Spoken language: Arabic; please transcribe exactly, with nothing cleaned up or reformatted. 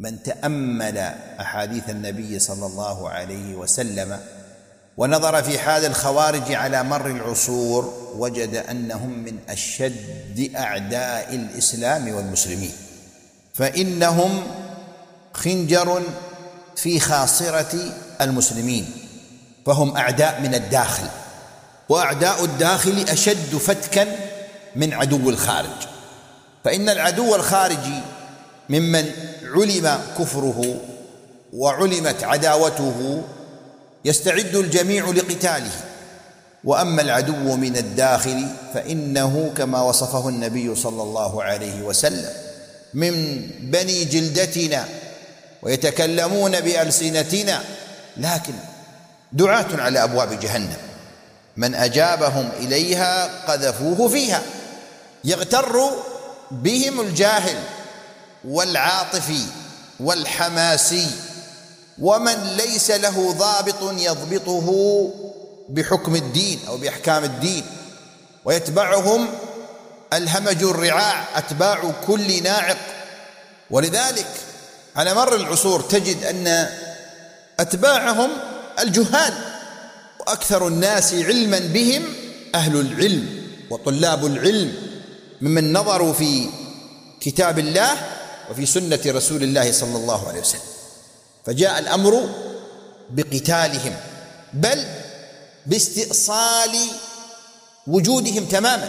من تأمل أحاديث النبي صلى الله عليه وسلم ونظر في حال الخوارج على مر العصور وجد أنهم من أشد أعداء الإسلام والمسلمين، فإنهم خنجر في خاصرة المسلمين، فهم أعداء من الداخل، وأعداء الداخل أشد فتكا من عدو الخارج. فإن العدو الخارجي ممن علم كفره وعلمت عداوته يستعد الجميع لقتاله، وأما العدو من الداخل فإنه كما وصفه النبي صلى الله عليه وسلم من بني جلدتنا ويتكلمون بألسنتنا، لكن دعاة على أبواب جهنم، من أجابهم إليها قذفوه فيها. يغتر بهم الجاهل والعاطفي والحماسي، ومن ليس له ضابط يضبطه بحكم الدين أو بأحكام الدين، ويتبعهم الهمج الرعاع أتباع كل ناعق. ولذلك على مر العصور تجد أن أتباعهم الجهال، وأكثر الناس علما بهم أهل العلم وطلاب العلم ممن نظروا في كتاب الله وفي سنة رسول الله صلى الله عليه وسلم، فجاء الأمر بقتالهم بل باستئصال وجودهم تماما.